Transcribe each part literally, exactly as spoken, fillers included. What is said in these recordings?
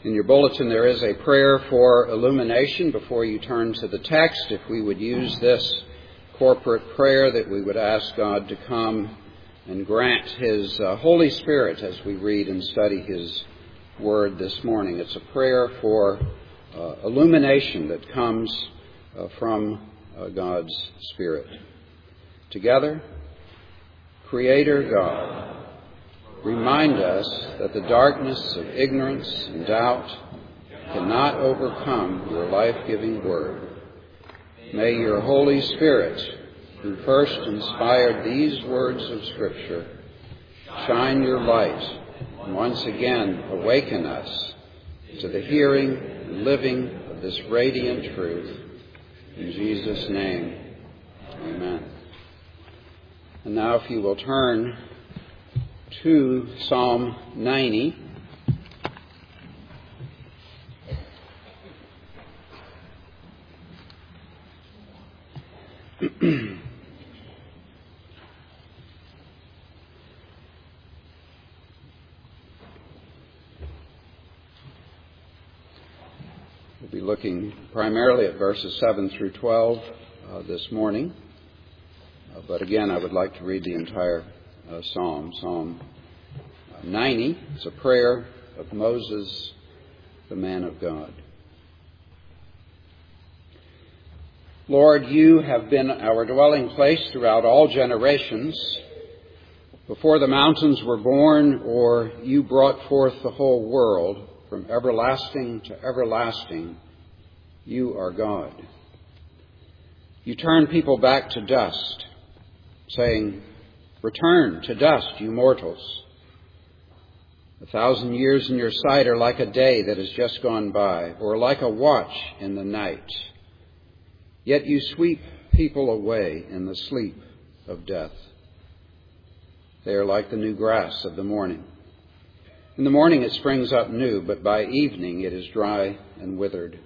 In your bulletin there is a prayer for illumination before you turn to the text. If we would use this corporate prayer, that we would ask God to come and grant His uh, Holy Spirit as we read and study His Word this morning. It's a prayer for uh, illumination that comes uh, from uh, God's Spirit. Together, Creator God, remind us that the darkness of ignorance and doubt cannot overcome your life-giving Word. May your Holy Spirit, who first inspired these words of Scripture, shine your light and once again awaken us to the hearing and living of this radiant truth. In Jesus' name, amen. And now if you will turn to Psalm ninety. We'll be looking primarily at verses seven through twelve uh, this morning. Uh, but again, I would like to read the entire Uh, psalm, Psalm ninety. It's a prayer of Moses, the man of God. Lord, you have been our dwelling place throughout all generations. Before the mountains were born, or you brought forth the whole world, from everlasting to everlasting, you are God. You turn people back to dust, saying, "Return to dust, you mortals. A thousand years in your sight are like a day that has just gone by, or like a watch in the night. Yet you sweep people away in the sleep of death. They are like the new grass of the morning. In the morning it springs up new, but by evening it is dry and withered.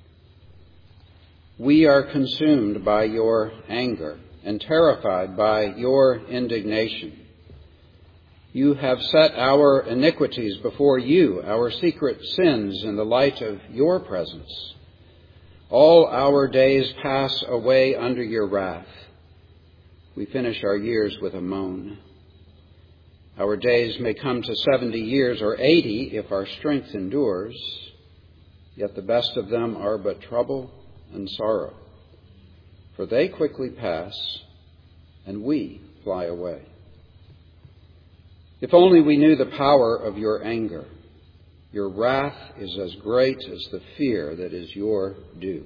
We are consumed by your anger and terrified by your indignation. You have set our iniquities before you, our secret sins in the light of your presence. All our days pass away under your wrath. We finish our years with a moan. Our days may come to seventy years or eighty if our strength endures, yet the best of them are but trouble and sorrow. For they quickly pass, and we fly away. If only we knew the power of your anger. Your wrath is as great as the fear that is your due.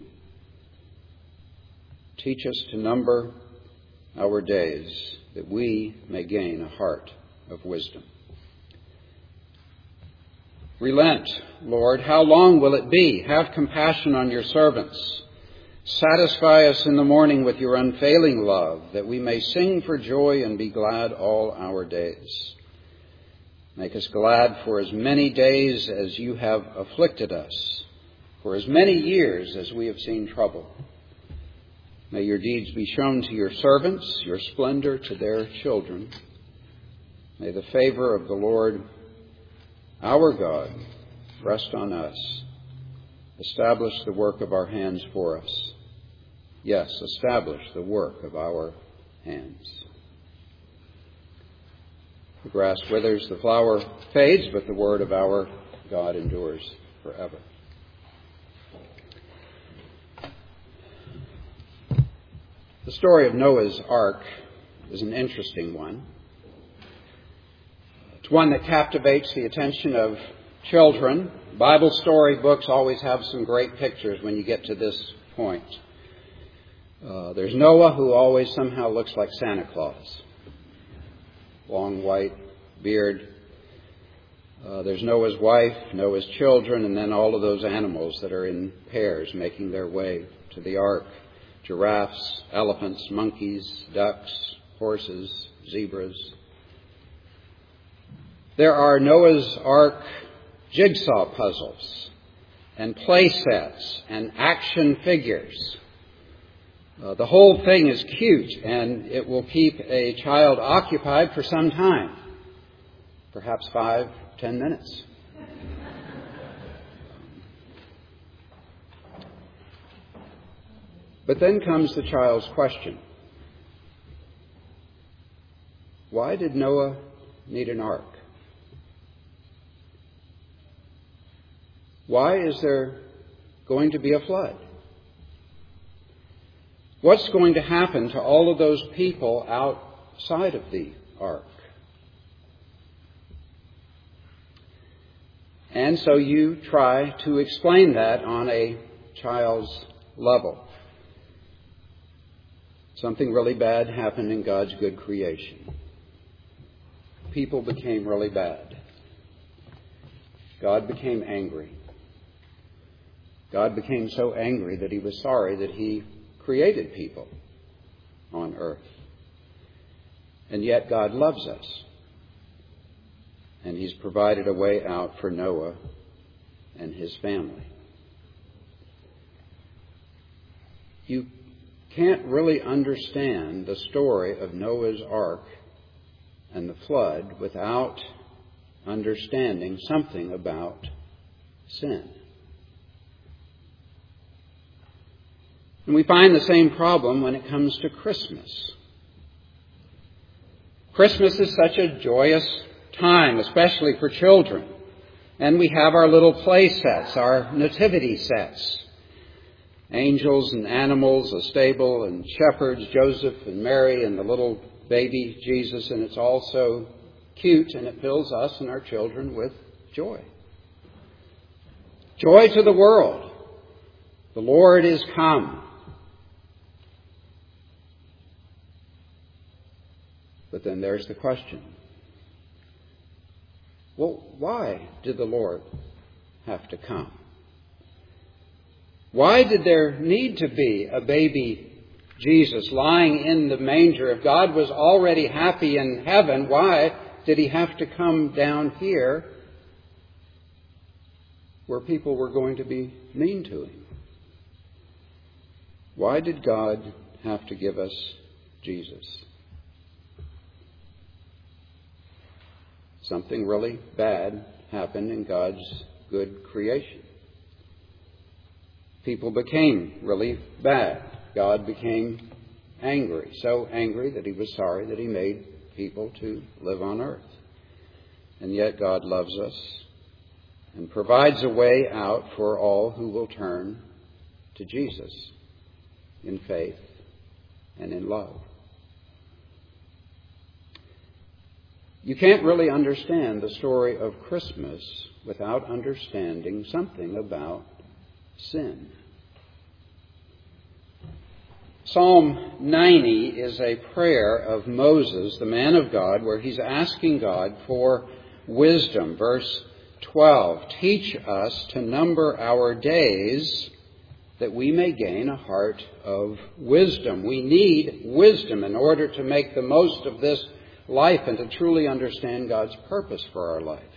Teach us to number our days, that we may gain a heart of wisdom. Relent, Lord, how long will it be? Have compassion on your servants. Satisfy us in the morning with your unfailing love, that we may sing for joy and be glad all our days. Make us glad for as many days as you have afflicted us, for as many years as we have seen trouble. May your deeds be shown to your servants, your splendor to their children. May the favor of the Lord, our God, rest on us. Establish the work of our hands for us. Yes, establish the work of our hands. The grass withers, the flower fades, but the word of our God endures forever. The story of Noah's Ark is an interesting one. It's one that captivates the attention of children. Bible story books always have some great pictures when you get to this point. Uh, there's Noah, who always somehow looks like Santa Claus. Long white beard. Uh, there's Noah's wife, Noah's children, and then all of those animals that are in pairs making their way to the ark. Giraffes, elephants, monkeys, ducks, horses, zebras. There are Noah's Ark jigsaw puzzles and play sets and action figures. Uh, the whole thing is cute, and it will keep a child occupied for some time, perhaps five, ten minutes. But then comes the child's question. Why did Noah need an ark? Why is there going to be a flood? What's going to happen to all of those people outside of the ark? And so you try to explain that on a child's level. Something really bad happened in God's good creation. People became really bad. God became angry. God became so angry that he was sorry that he created people on earth. And yet God loves us. And he's provided a way out for Noah and his family. You can't really understand the story of Noah's Ark and the flood without understanding something about sin. And we find the same problem when it comes to Christmas. Christmas is such a joyous time, especially for children. And we have our little play sets, our nativity sets. Angels and animals, a stable and shepherds, Joseph and Mary and the little baby Jesus. And it's all so cute, and it fills us and our children with joy. Joy to the world. The Lord is come. But then there's the question. Well, why did the Lord have to come? Why did there need to be a baby Jesus lying in the manger? If God was already happy in heaven, why did he have to come down here where people were going to be mean to him? Why did God have to give us Jesus? Something really bad happened in God's good creation. People became really bad. God became angry, so angry that he was sorry that he made people to live on earth. And yet God loves us and provides a way out for all who will turn to Jesus in faith and in love. You can't really understand the story of Christmas without understanding something about sin. Psalm ninety is a prayer of Moses, the man of God, where he's asking God for wisdom. Verse twelve, teach us to number our days that we may gain a heart of wisdom. We need wisdom in order to make the most of this life and to truly understand God's purpose for our life.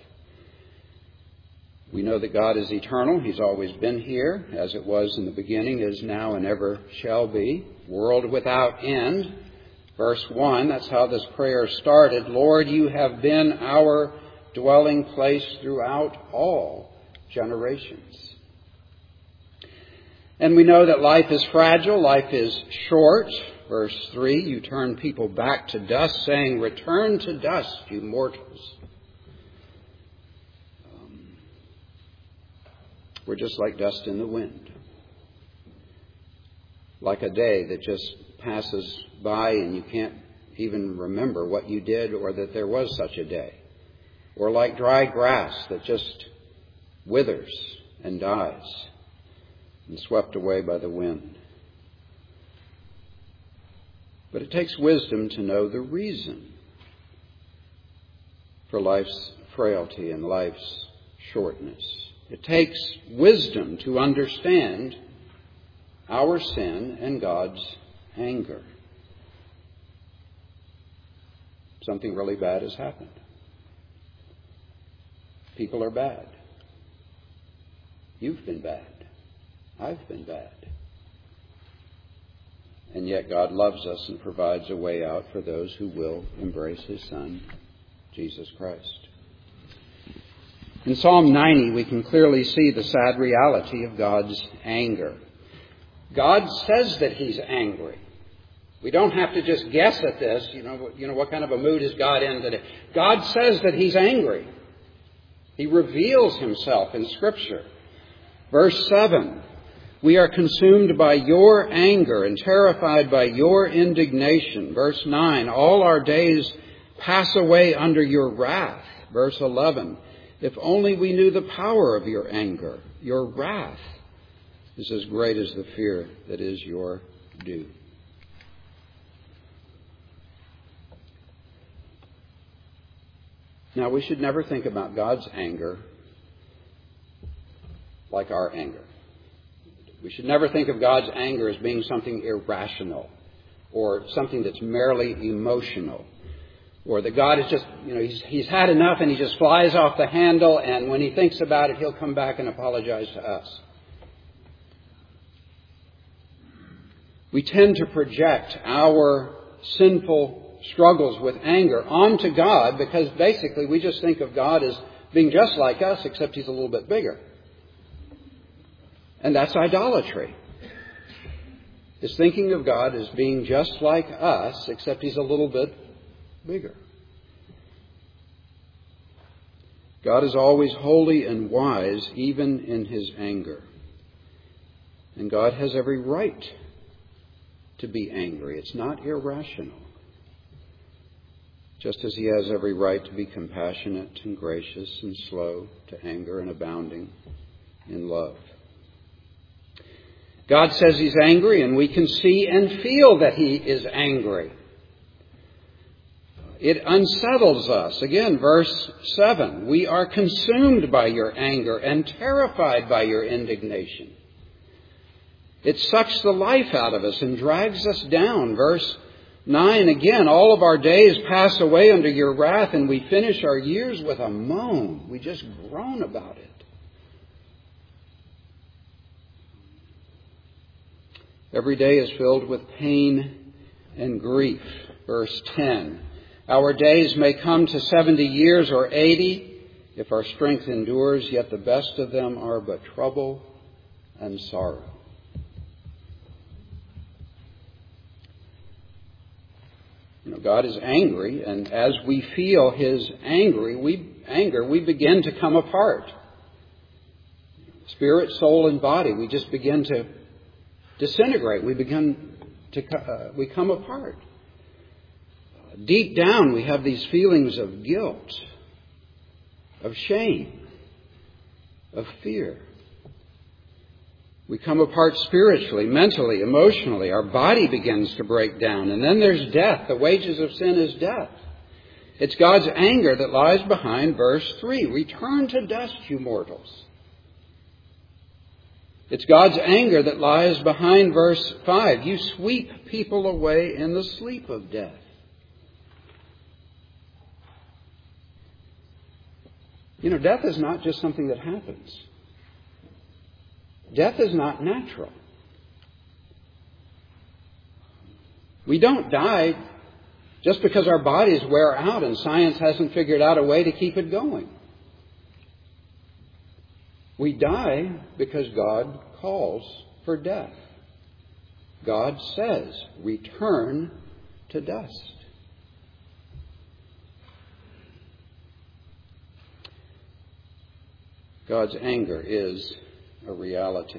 We know that God is eternal. He's always been here, as it was in the beginning, is now, and ever shall be. World without end. Verse one, that's how this prayer started. Lord, you have been our dwelling place throughout all generations. And we know that life is fragile, life is short. Verse three, you turn people back to dust, saying, return to dust, you mortals. Um, we're just like dust in the wind. Like a day that just passes by and you can't even remember what you did or that there was such a day. Or like dry grass that just withers and dies and swept away by the wind. But it takes wisdom to know the reason for life's frailty and life's shortness. It takes wisdom to understand our sin and God's anger. Something really bad has happened. People are bad. You've been bad. I've been bad. And yet God loves us and provides a way out for those who will embrace his Son, Jesus Christ. In Psalm ninety, we can clearly see the sad reality of God's anger. God says that He's angry. We don't have to just guess at this. You know, you know, what kind of a mood is God in today? God says that He's angry. He reveals Himself in Scripture. Verse seven, we are consumed by your anger and terrified by your indignation. Verse nine, all our days pass away under your wrath. Verse eleven, if only we knew the power of your anger, your wrath is as great as the fear that is your due. Now, we should never think about God's anger like our anger. We should never think of God's anger as being something irrational or something that's merely emotional, or that God is just, you know, he's, he's had enough and he just flies off the handle, and when he thinks about it, he'll come back and apologize to us. We tend to project our sinful struggles with anger onto God because basically we just think of God as being just like us, except He's a little bit bigger. And that's idolatry. It's thinking of God as being just like us, except He's a little bit bigger. God is always holy and wise, even in His anger. And God has every right to be angry. It's not irrational. Just as He has every right to be compassionate and gracious and slow to anger and abounding in love. God says He's angry, and we can see and feel that He is angry. It unsettles us. Again, verse seven, we are consumed by your anger and terrified by your indignation. It sucks the life out of us and drags us down. Verse nine, again, all of our days pass away under your wrath, and we finish our years with a moan. We just groan about it. Every day is filled with pain and grief. Verse ten, our days may come to seventy years or eighty. If our strength endures, yet the best of them are but trouble and sorrow. You know, God is angry, and as we feel His angry, we, anger, we begin to come apart. Spirit, soul, and body, we just begin to disintegrate. We begin to uh, we come apart. Deep down, we have these feelings of guilt, of shame, of fear. We come apart spiritually, mentally, emotionally. Our body begins to break down. And then there's death. The wages of sin is death. It's God's anger that lies behind verse three. Return to dust, you mortals. It's God's anger that lies behind verse five. You sweep people away in the sleep of death. You know, death is not just something that happens. Death is not natural. We don't die just because our bodies wear out and science hasn't figured out a way to keep it going. We die because God calls for death. God says, return to dust. God's anger is a reality.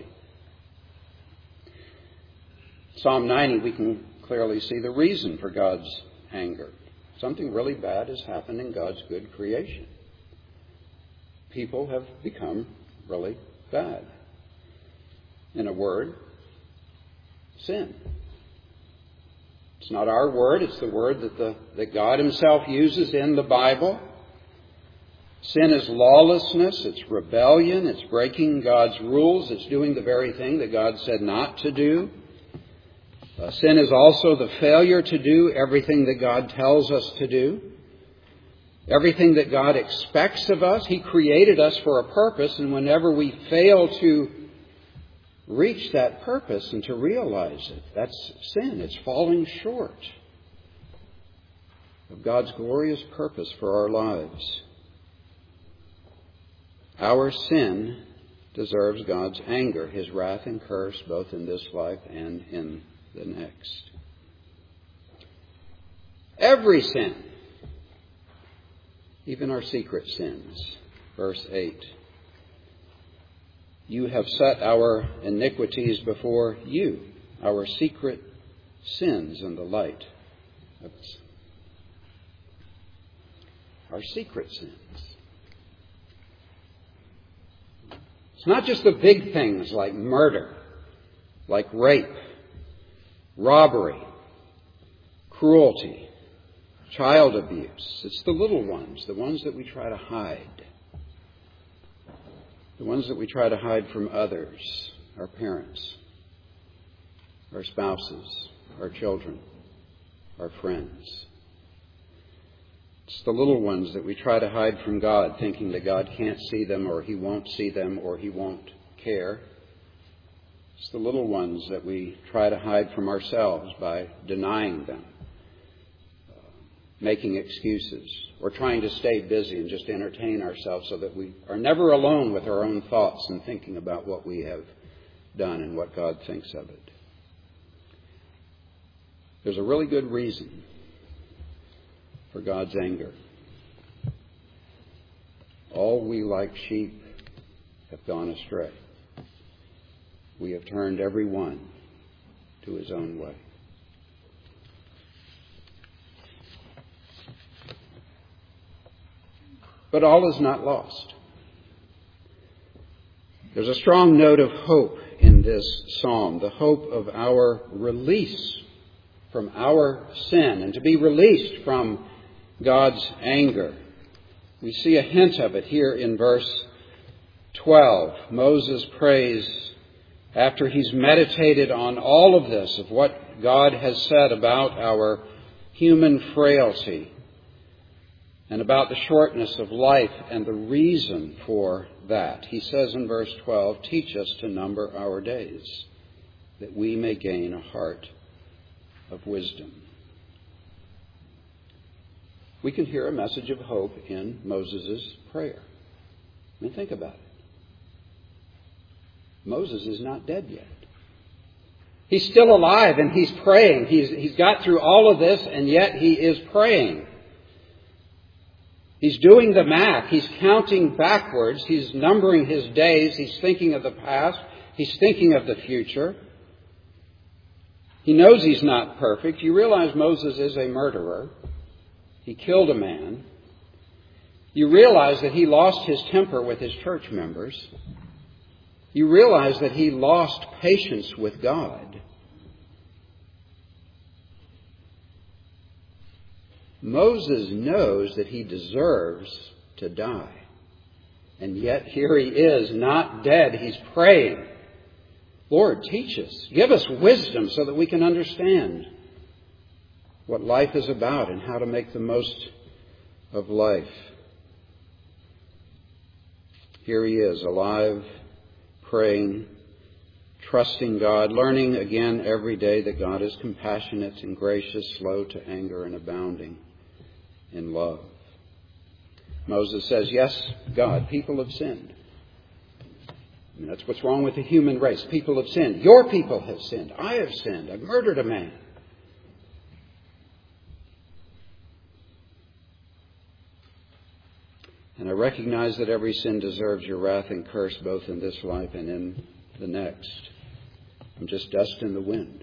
Psalm ninety, we can clearly see the reason for God's anger. Something really bad has happened in God's good creation. People have become really bad. In a word, sin. It's not our word, it's the word that, the, that God Himself uses in the Bible. Sin is lawlessness, it's rebellion, it's breaking God's rules, it's doing the very thing that God said not to do. Uh, sin is also the failure to do everything that God tells us to do. Everything that God expects of us. He created us for a purpose, and whenever we fail to reach that purpose and to realize it, that's sin. It's falling short of God's glorious purpose for our lives. Our sin deserves God's anger, His wrath and curse, both in this life and in the next. Every sin, even our secret sins. Verse eight. You have set our iniquities before you, our secret sins in the light of us. Our secret sins. It's not just the big things like murder, like rape, robbery, cruelty, child abuse. It's the little ones, the ones that we try to hide. The ones that we try to hide from others, our parents, our spouses, our children, our friends. It's the little ones that we try to hide from God, thinking that God can't see them, or He won't see them, or He won't care. It's the little ones that we try to hide from ourselves by denying them, uh, making excuses, or trying to stay busy and just entertain ourselves so that we are never alone with our own thoughts and thinking about what we have done and what God thinks of it. There's a really good reason for God's anger. All we like sheep have gone astray. We have turned every one to his own way. But all is not lost. There's a strong note of hope in this psalm, the hope of our release from our sin and to be released from God's anger. We see a hint of it here in verse twelve. Moses prays after he's meditated on all of this, of what God has said about our human frailty and about the shortness of life and the reason for that. He says in verse twelve, teach us to number our days, that we may gain a heart of wisdom. We can hear a message of hope in Moses' prayer. I mean, think about it. Moses is not dead yet. He's still alive and he's praying. He's, he's got through all of this and yet he is praying. He's doing the math. He's counting backwards. He's numbering his days. He's thinking of the past. He's thinking of the future. He knows he's not perfect. You realize Moses is a murderer. He killed a man. You realize that he lost his temper with his church members. You realize that he lost patience with God. Moses knows that he deserves to die. And yet here he is, not dead. He's praying. Lord, teach us. Give us wisdom so that we can understand what life is about and how to make the most of life. Here he is, alive, praying, trusting God, learning again every day that God is compassionate and gracious, slow to anger, and abounding in love. Moses says, yes, God, people have sinned. I mean, that's what's wrong with the human race. People have sinned. Your people have sinned. I have sinned. I've murdered a man. And I recognize that every sin deserves your wrath and curse both in this life and in the next. I'm just dust in the wind.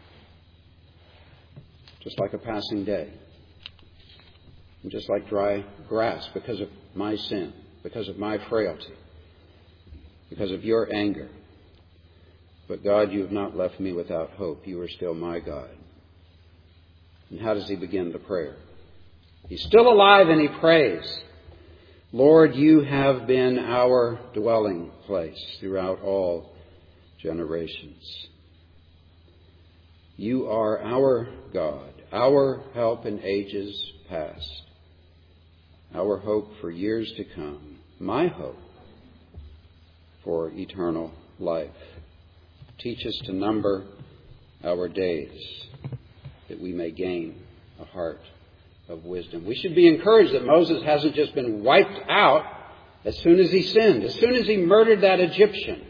Just like a passing day. I'm just like dry grass because of my sin, because of my frailty, because of your anger. But God, you have not left me without hope. You are still my God. And how does he begin the prayer? He's still alive and he prays. Lord, you have been our dwelling place throughout all generations. You are our God, our help in ages past, our hope for years to come, my hope for eternal life. Teach us to number our days, that we may gain a heart of wisdom. We should be encouraged that Moses hasn't just been wiped out As soon as he sinned, as soon as he murdered that Egyptian,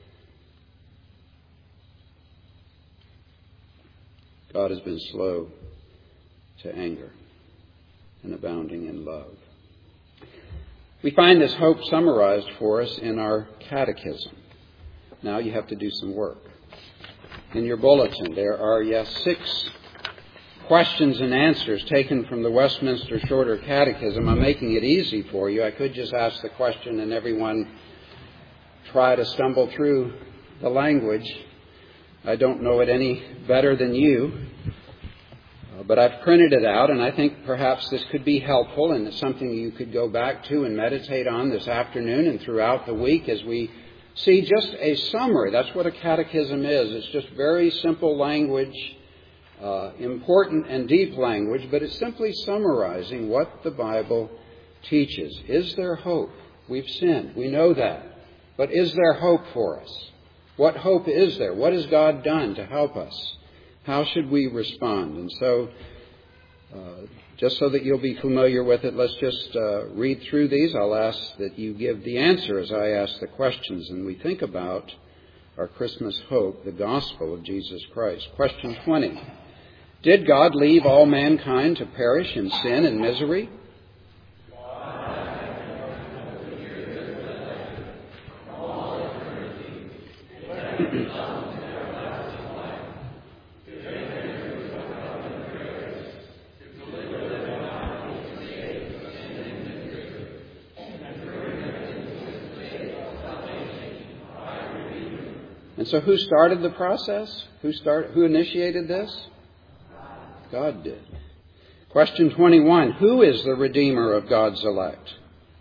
God has been slow to anger and abounding in love. We find this hope summarized for us in our catechism. Now you have to do some work. In your bulletin, there are, yes, six questions and answers taken from the Westminster Shorter Catechism. I'm making it easy for you. I could just ask the question and everyone try to stumble through the language. I don't know it any better than you. But I've printed it out, and I think perhaps this could be helpful, and it's something you could go back to and meditate on this afternoon and throughout the week as we see just a summary. That's what a catechism is. It's just very simple language, uh, important and deep language, but it's simply summarizing what the Bible teaches. Is there hope? We've sinned. We know that. But is there hope for us? What hope is there? What has God done to help us? How should we respond? And so, uh, just so that you'll be familiar with it, let's just uh, read through these. I'll ask that you give the answer as I ask the questions, and we think about our Christmas hope, the gospel of Jesus Christ. Question twenty. Did God leave all mankind to perish in sin and misery? And so who started the process? Who start, who initiated this? God did. Question twenty-one. Who is the Redeemer of God's elect?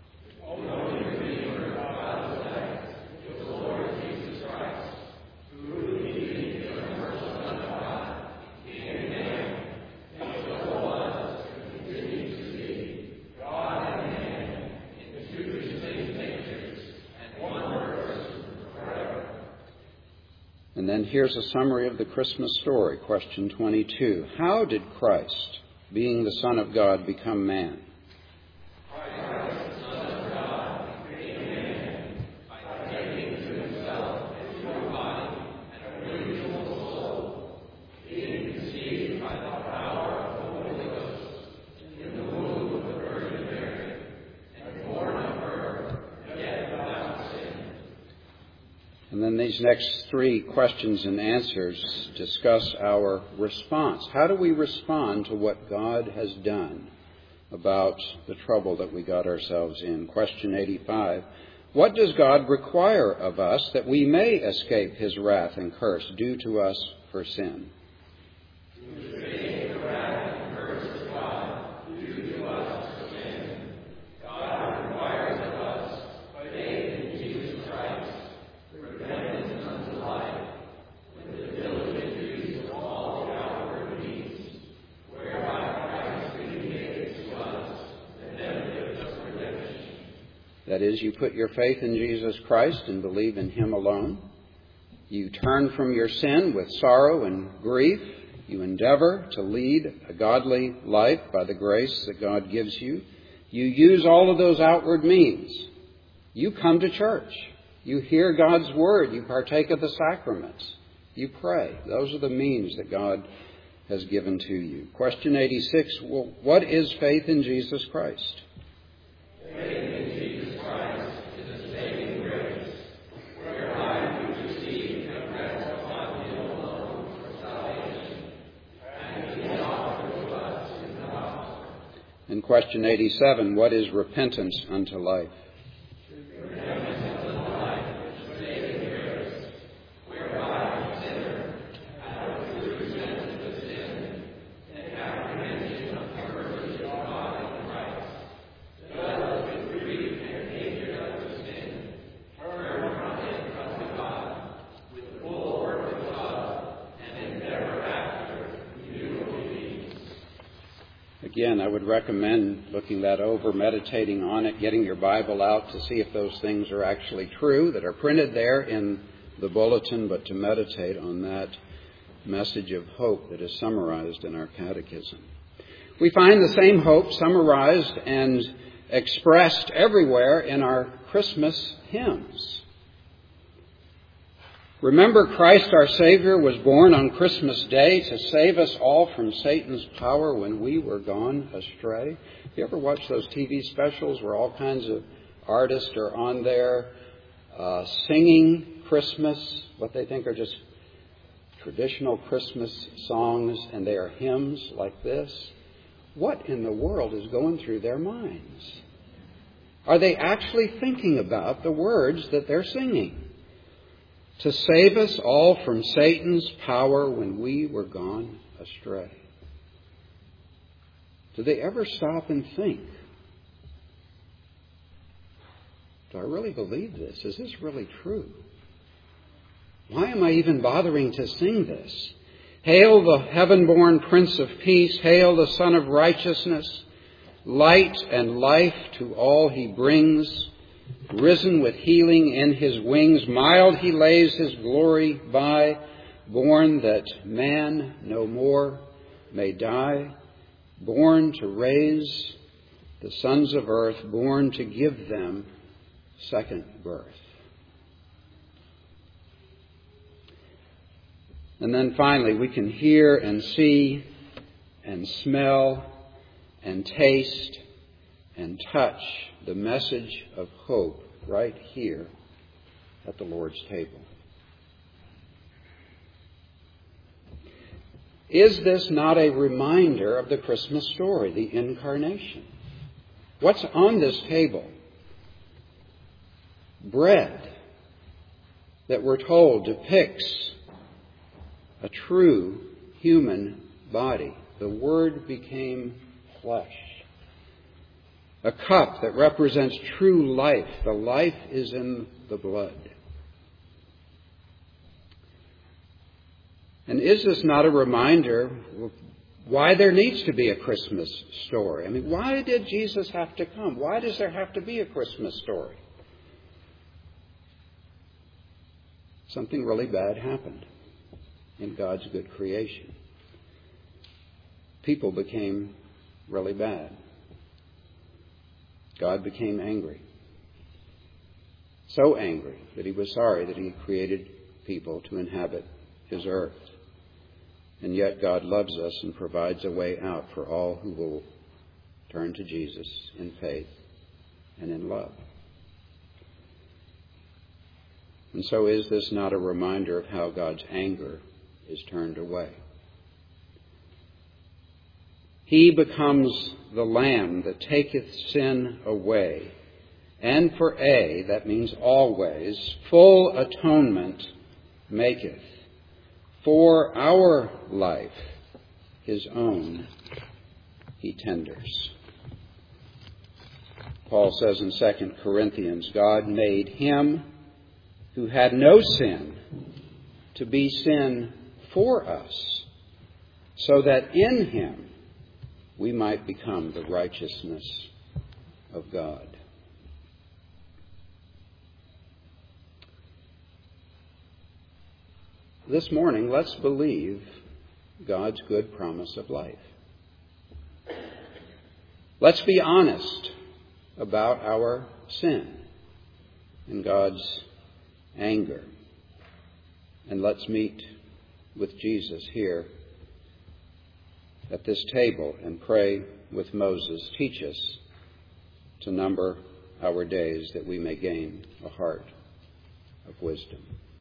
And then here's a summary of the Christmas story, question twenty-two. How did Christ, being the Son of God, become man? Christ, the Son of God, became man by taking to himself a true body and a reasonable soul, being conceived by the power of the Holy Ghost, in the womb of the Virgin Mary, and born of her, yet without sin. And then these next three questions and answers discuss our response. How do we respond to what God has done about the trouble that we got ourselves in? Question eighty-five. What does God require of us that we may escape his wrath and curse due to us for sin? That is, you put your faith in Jesus Christ and believe in him alone. You turn from your sin with sorrow and grief. You endeavor to lead a godly life by the grace that God gives you. You use all of those outward means. You come to church. You hear God's word. You partake of the sacraments. You pray. Those are the means that God has given to you. Question eighty-six. Well, what is faith in Jesus Christ? Faith in Jesus Christ is a saving grace, whereby we receive and rest upon him alone for salvation, and he is offered to us in the gospel. And question eighty-seven. What is repentance unto life? Repentance unto life is a saving grace, whereby the sinner, out of true repentance of sin and apprehension of the mercy of God in Christ, does with grief and hatred of the sin turn from it unto God with full perfect love and endeavor after new obedience. Again, I would recommend looking that over, meditating on it, getting your Bible out to see if those things are actually true that are printed there in the bulletin, but to meditate on that message of hope that is summarized in our catechism. We find the same hope summarized and expressed everywhere in our Christmas hymns. Remember, Christ our Savior was born on Christmas Day to save us all from Satan's power when we were gone astray. You ever watch those T V specials where all kinds of artists are on there uh, singing Christmas, what they think are just traditional Christmas songs, and they are hymns like this? What in the world is going through their minds? Are they actually thinking about the words that they're singing? To save us all from Satan's power when we were gone astray. Do they ever stop and think, do I really believe this? Is this really true? Why am I even bothering to sing this? Hail the heaven-born Prince of Peace. Hail the Son of Righteousness. Light and life to all he brings. Risen with healing in his wings, mild he lays his glory by, born that man no more may die, born to raise the sons of earth, born to give them second birth. And then finally, we can hear and see and smell and taste and touch the message of hope right here at the Lord's table. Is this not a reminder of the Christmas story, the incarnation? What's on this table? Bread that we're told depicts a true human body. The Word became flesh. A cup that represents true life. The life is in the blood. And is this not a reminder of why there needs to be a Christmas story? I mean, why did Jesus have to come? Why does there have to be a Christmas story? Something really bad happened in God's good creation. People became really bad. God became angry. So angry that he was sorry that he had created people to inhabit his earth. And yet God loves us and provides a way out for all who will turn to Jesus in faith and in love. And so is this not a reminder of how God's anger is turned away? He becomes the Lamb that taketh sin away. And for a, that means always, full atonement maketh. For our life, his own, he tenders. Paul says in Second Corinthians, God made him who had no sin to be sin for us, so that in him we might become the righteousness of God. This morning, let's believe God's good promise of life. Let's be honest about our sin and God's anger. And let's meet with Jesus here at this table and pray with Moses. Teach us to number our days that we may gain a heart of wisdom.